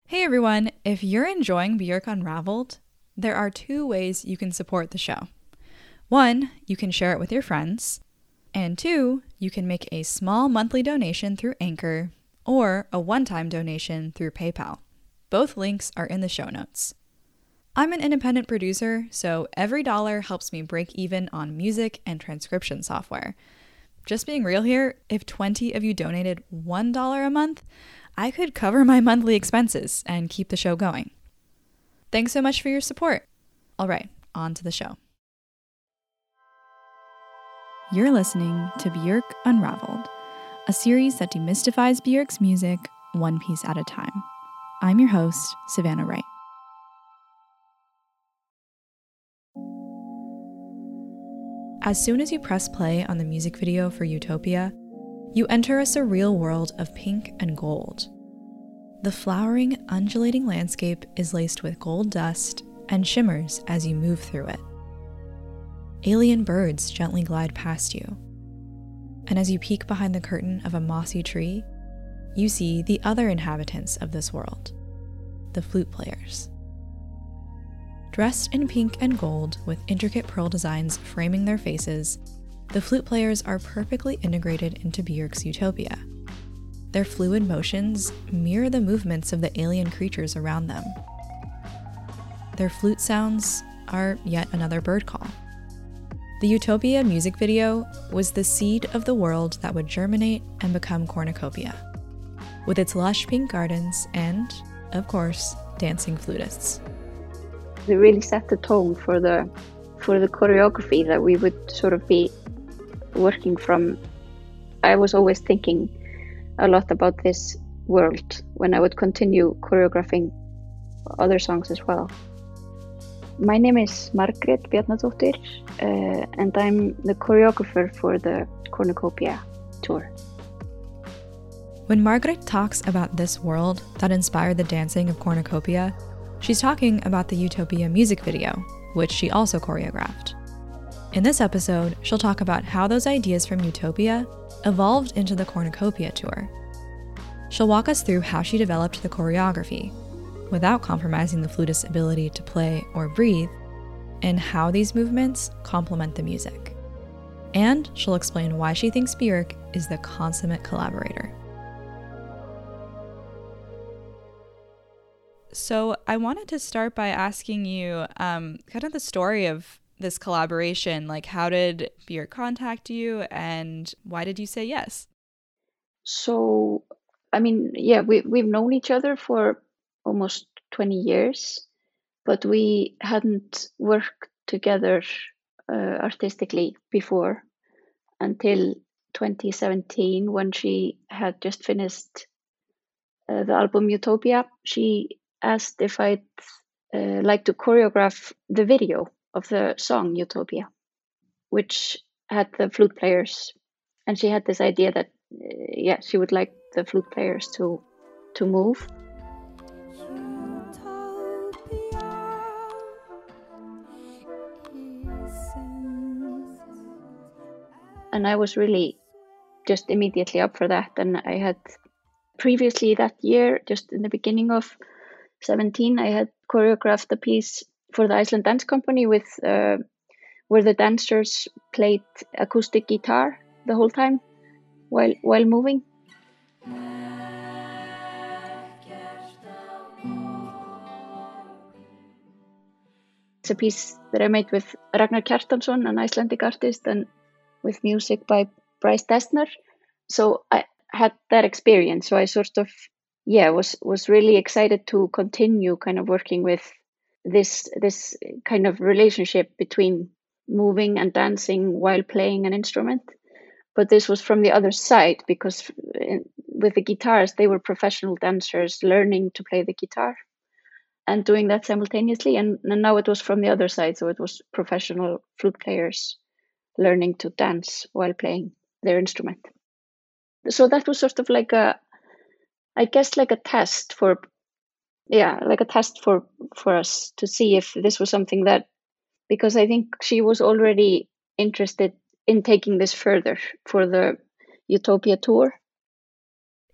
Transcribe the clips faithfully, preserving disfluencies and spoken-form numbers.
Hey everyone, if you're enjoying Björk Unraveled, there are two ways you can support the show. One, you can share it with your friends, and two, you can make a small monthly donation through Anchor or a one-time donation through PayPal. Both links are in the show notes. I'm an independent producer, so every dollar helps me break even on music and transcription software. Just being real here, if twenty of you donated one dollar a month, I could cover my monthly expenses and keep the show going. Thanks so much for your support. All right, on to the show. You're listening to Björk Unraveled, a series that demystifies Björk's music one piece at a time. I'm your host, Savannah Wright. As soon as you press play on the music video for Utopia, you enter a surreal world of pink and gold. The flowering, undulating landscape is laced with gold dust and shimmers as you move through it. Alien birds gently glide past you. And as you peek behind the curtain of a mossy tree, you see the other inhabitants of this world, the flute players. Dressed in pink and gold with intricate pearl designs framing their faces, the flute players are perfectly integrated into Björk's Utopia. Their fluid motions mirror the movements of the alien creatures around them. Their flute sounds are yet another bird call. The Utopia music video was the seed of the world that would germinate and become Cornucopia, with its lush pink gardens and, of course, dancing flutists. It really set the tone for the for the choreography that we would sort of be working from. I was always thinking a lot about this world when I would continue choreographing other songs as well. My name is Margrét Bjarnadóttir, uh, and I'm the choreographer for the Cornucopia tour. When Margrét talks about this world that inspired the dancing of Cornucopia, she's talking about the Utopia music video, which she also choreographed. In this episode, she'll talk about how those ideas from Utopia evolved into the Cornucopia tour. She'll walk us through how she developed the choreography, without compromising the flutist's ability to play or breathe, and how these movements complement the music. And she'll explain why she thinks Björk is the consummate collaborator. So I wanted to start by asking you um, kind of the story of this collaboration. Like, how did Björk contact you and why did you say yes? So, I mean, yeah, we, we've known each other for almost twenty years, but we hadn't worked together uh, artistically before until twenty seventeen, when she had just finished uh, the album Utopia. She asked if I'd uh, like to choreograph the video of the song Utopia, which had the flute players. And she had this idea that, uh, yeah, she would like the flute players to, to move. And I was really just immediately up for that. And I had previously that year, just in the beginning of seventeen, I had choreographed a piece for the Iceland Dance Company with uh, where the dancers played acoustic guitar the whole time while while moving. It's a piece that I made with Ragnar Kjartansson, an Icelandic artist, and with music by Bryce Dessner. So I had that experience. So I sort of, yeah, was was really excited to continue kind of working with this this kind of relationship between moving and dancing while playing an instrument. But this was from the other side, because with the guitars, they were professional dancers learning to play the guitar and doing that simultaneously. And, and now it was from the other side. So it was professional flute players learning to dance while playing their instrument. So that was sort of like a, I guess like a test for, yeah, like a test for, for us to see if this was something that, because I think she was already interested in taking this further for the Utopia tour.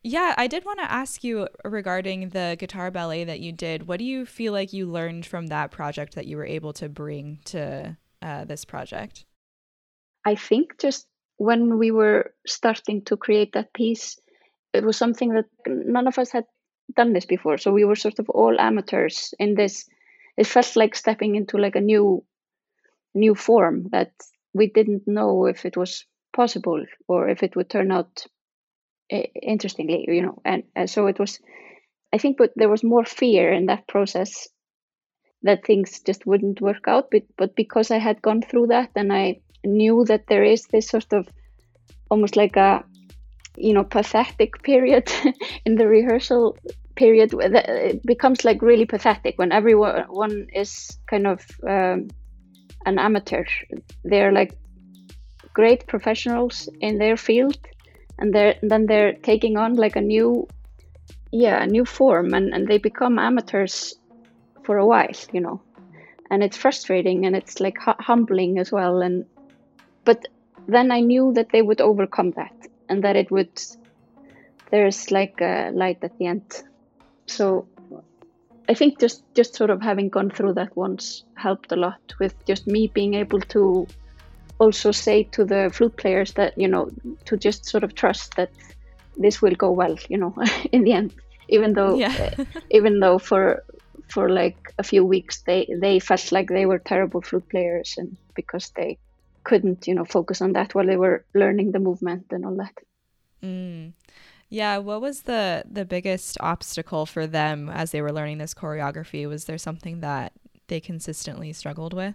Yeah, I did want to ask you regarding the guitar ballet that you did. What do you feel like you learned from that project that you were able to bring to uh, this project? I think just when we were starting to create that piece, it was something that none of us had done this before. So we were sort of all amateurs in this. It felt like stepping into like a new new form that we didn't know if it was possible or if it would turn out uh, interestingly, you know. And, and so it was, I think, but there was more fear in that process that things just wouldn't work out. But, but because I had gone through that and I knew that there is this sort of almost like a, you know, pathetic period in the rehearsal period, it becomes like really pathetic when everyone one is kind of um, an amateur. They're like great professionals in their field, and they're then they're taking on like a new, yeah, a new form, and, and they become amateurs for a while, you know, and it's frustrating and it's like hu- humbling as well. And but then I knew that they would overcome that and that it would, there's like a light at the end. So I think just just sort of having gone through that once helped a lot with just me being able to also say to the flute players that, you know, to just sort of trust that this will go well, you know, in the end, even though Yeah. uh, even though for for like a few weeks they they felt like they were terrible flute players, and because they couldn't, you know, focus on that while they were learning the movement and all that. Mm. Yeah, what was the the biggest obstacle for them as they were learning this choreography? Was there something that they consistently struggled with?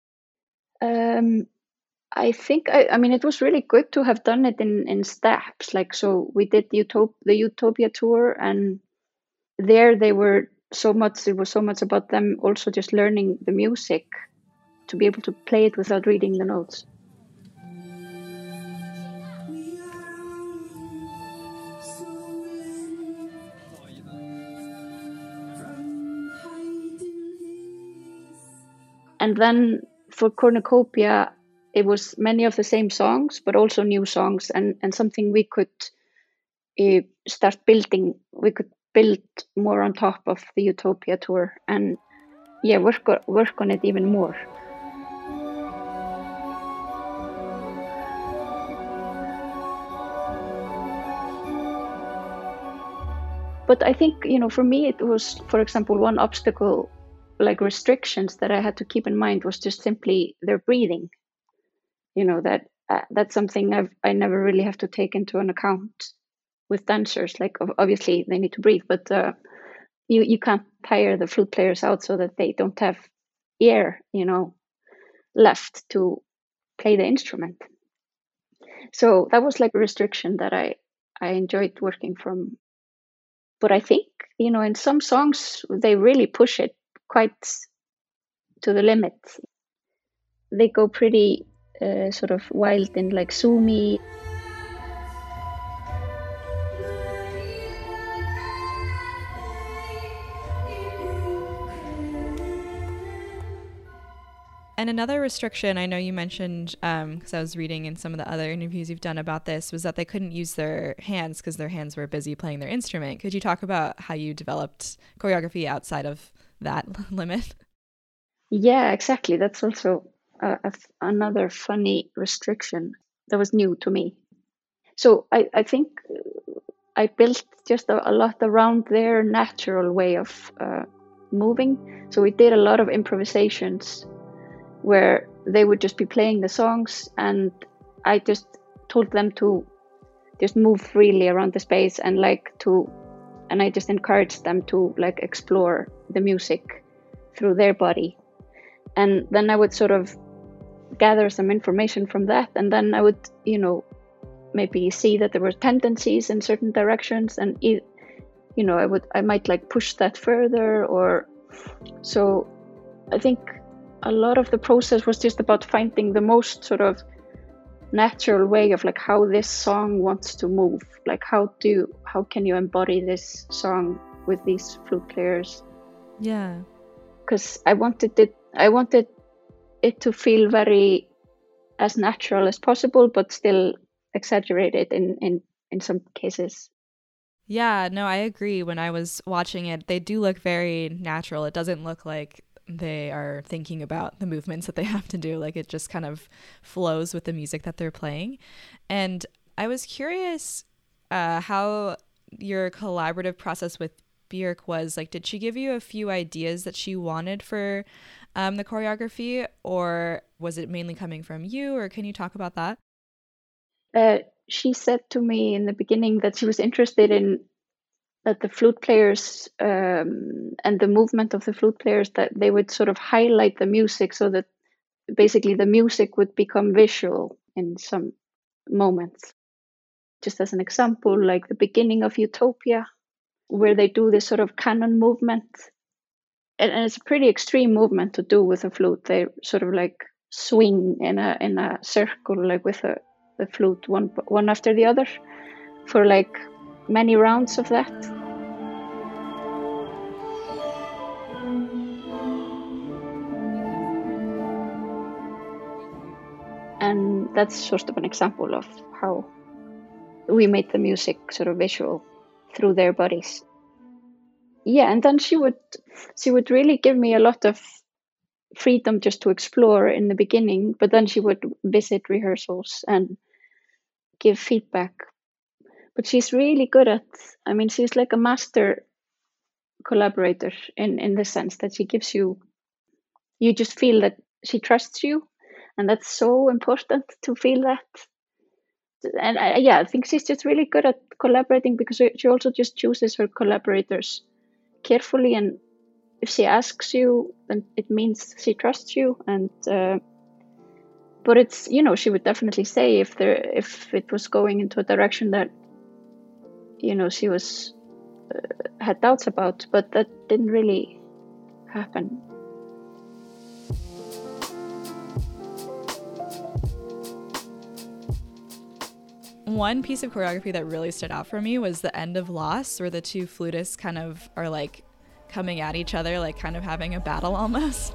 Um, I think I, I mean it was really good to have done it in in steps. Like, so we did Utop- the Utopia tour, and there they were so much. It was so much about them also just learning the music to be able to play it without reading the notes. And then for Cornucopia, it was many of the same songs, but also new songs, and, and something we could uh, start building. We could build more on top of the Utopia tour, and yeah, work o- work on it even more. But I think, you know, for me, it was, for example, one obstacle, like restrictions that I had to keep in mind was just simply their breathing. You know, that uh, that's something I've I never really have to take into an account with dancers. Like, obviously they need to breathe, but uh, you you can't tire the flute players out so that they don't have air, you know, left to play the instrument. So that was like a restriction that I I enjoyed working from. But I think, you know, in some songs they really push it quite to the limit. They go pretty uh, sort of wild in like Sumi. And another restriction I know you mentioned, because um, I was reading in some of the other interviews you've done about this, was that they couldn't use their hands because their hands were busy playing their instrument. Could you talk about how you developed choreography outside of that limit? Yeah, exactly. That's also uh, a, another funny restriction that was new to me. So I, I think I built just a, a lot around their natural way of uh, moving. So we did a lot of improvisations where they would just be playing the songs, and I just told them to just move freely around the space, and like to, and I just encouraged them to like explore the music through their body. And then I would sort of gather some information from that, and then I would, you know, maybe see that there were tendencies in certain directions, and you know, I would I might like push that further. Or so I think a lot of the process was just about finding the most sort of natural way of like how this song wants to move. Like, how do you, how can you embody this song with these flute players? Yeah, because I wanted it I wanted it to feel very as natural as possible, but still exaggerated in in in some cases. Yeah, no, I agree. When I was watching it, they do look very natural. It doesn't look like they are thinking about the movements that they have to do. Like it just kind of flows with the music that they're playing. And I was curious uh, how your collaborative process with Björk was. Like, did she give you a few ideas that she wanted for um, the choreography, or was it mainly coming from you? Or can you talk about that? Uh, she said to me in the beginning that she was interested in that the flute players um, and the movement of the flute players, that they would sort of highlight the music so that basically the music would become visual in some moments. Just as an example, like the beginning of Utopia, where they do this sort of canon movement. And, and it's a pretty extreme movement to do with a flute. They sort of like swing in a in a circle, like with a, the flute, one one after the other, for like many rounds of that. And that's sort of an example of how we made the music sort of visual through their bodies. Yeah, and then she would she would really give me a lot of freedom just to explore in the beginning, but then she would visit rehearsals and give feedback. But she's really good at, I mean, she's like a master collaborator in in the sense that she gives you, you just feel that she trusts you, and that's so important to feel that. And I, yeah, I think she's just really good at collaborating because she also just chooses her collaborators carefully, and if she asks you, then it means she trusts you. And uh, but it's, you know, she would definitely say if there if it was going into a direction that, you know, she was uh, had doubts about, but that didn't really happen. One piece of choreography that really stood out for me was the end of Lost, where the two flutists kind of are like coming at each other, like kind of having a battle almost.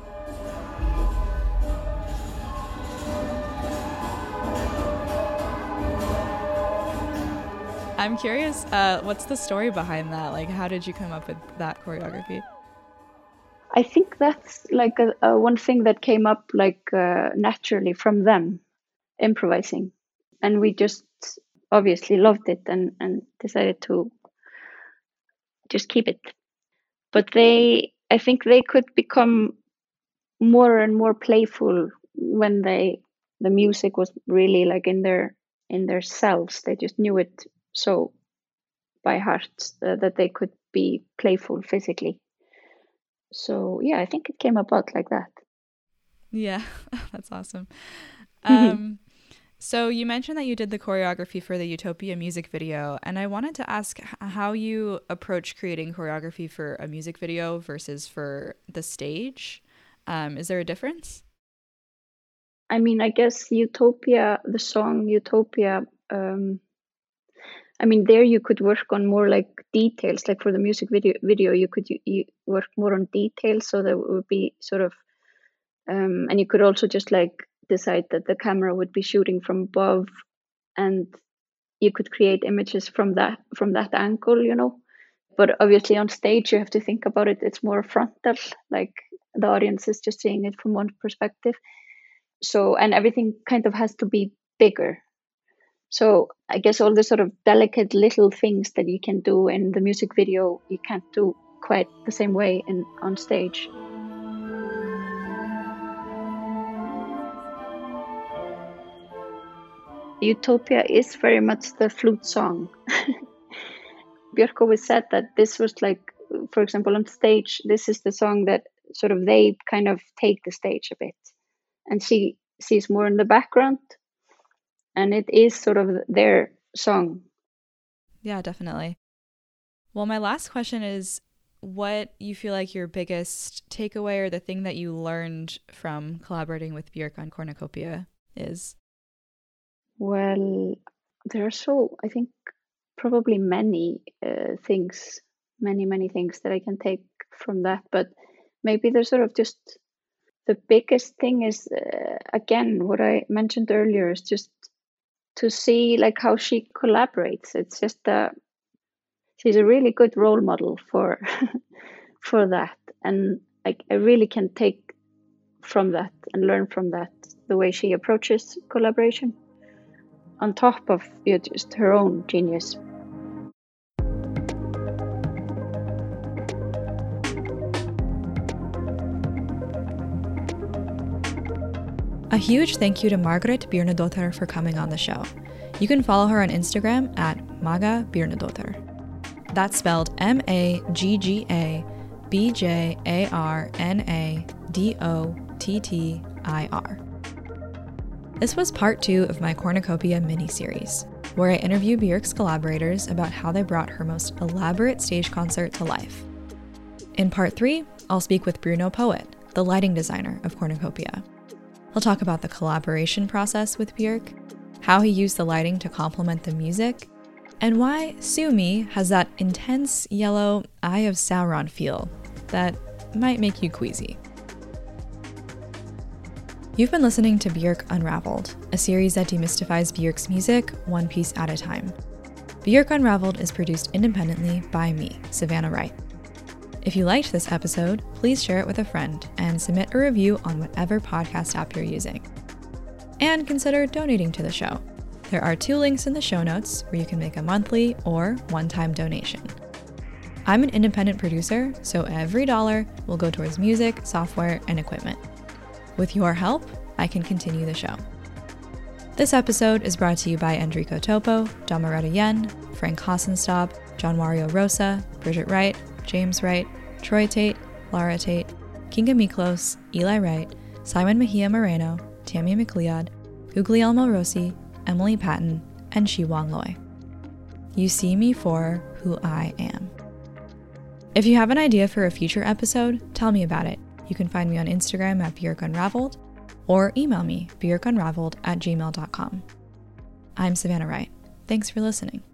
I'm curious, uh, what's the story behind that? Like, how did you come up with that choreography? I think that's like a, a one thing that came up like uh, naturally from them improvising, and we just obviously loved it and and decided to just keep it. But they, I think they could become more and more playful when they, the music was really like in their in their selves. They just knew it so by heart uh, that they could be playful physically. So yeah, I think it came about like that. Yeah, that's awesome. Um, so you mentioned that you did the choreography for the Utopia music video, and I wanted to ask h- how you approach creating choreography for a music video versus for the stage. Um, is there a difference? I mean, I guess Utopia, the song Utopia, um, I mean, there you could work on more like details. Like for the music video, video you could you, you work more on details, so that would be sort of, um, and you could also just like decide that the camera would be shooting from above, and you could create images from that from that angle, you know. But obviously on stage, you have to think about it. It's more frontal, like the audience is just seeing it from one perspective. So, and everything kind of has to be bigger. So I guess all the sort of delicate little things that you can do in the music video, you can't do quite the same way in on stage. Utopia is very much the flute song. Björk always said that this was like, for example, on stage, this is the song that sort of they kind of take the stage a bit, and she sees more in the background, and it is sort of their song. Yeah, definitely. Well, my last question is what you feel like your biggest takeaway or the thing that you learned from collaborating with Björk on Cornucopia is. Well, there are so, I think, probably many uh, things, many, many things that I can take from that. But maybe there's sort of just the biggest thing is, uh, again, what I mentioned earlier is just to see like how she collaborates. It's just, uh, she's a really good role model for for that, and like I really can take from that and learn from that the way she approaches collaboration, on top of you know, just her own genius. A huge thank you to Margrét Bjarnadóttir for coming on the show. You can follow her on Instagram at Maga Bjarnadóttir. That's spelled M A G G A B J A R N A D O T T I R. This was part two of my Cornucopia mini-series, where I interview Björk's collaborators about how they brought her most elaborate stage concert to life. In part three, I'll speak with Bruno Poet, the lighting designer of Cornucopia. He'll talk about the collaboration process with Björk, how he used the lighting to complement the music, and why Suomi has that intense yellow Eye of Sauron feel that might make you queasy. You've been listening to Björk Unraveled, a series that demystifies Björk's music one piece at a time. Björk Unraveled is produced independently by me, Savannah Wright. If you liked this episode, please share it with a friend and submit a review on whatever podcast app you're using. And consider donating to the show. There are two links in the show notes where you can make a monthly or one-time donation. I'm an independent producer, so every dollar will go towards music, software, and equipment. With your help, I can continue the show. This episode is brought to you by Enrico Topo, Damaretta Yen, Frank Hassenstab, John Mario Rosa, Bridget Wright, James Wright, Troy Tate, Lara Tate, Kinga Miklos, Eli Wright, Simon Mejia Moreno, Tammy McLeod, Guglielmo Rossi, Emily Patton, and Shi-Wang Loy. You see me for who I am. If you have an idea for a future episode, tell me about it. You can find me on Instagram at Björk Unraveled or email me björkunraveled at gmail dot com. I'm Savannah Wright. Thanks for listening.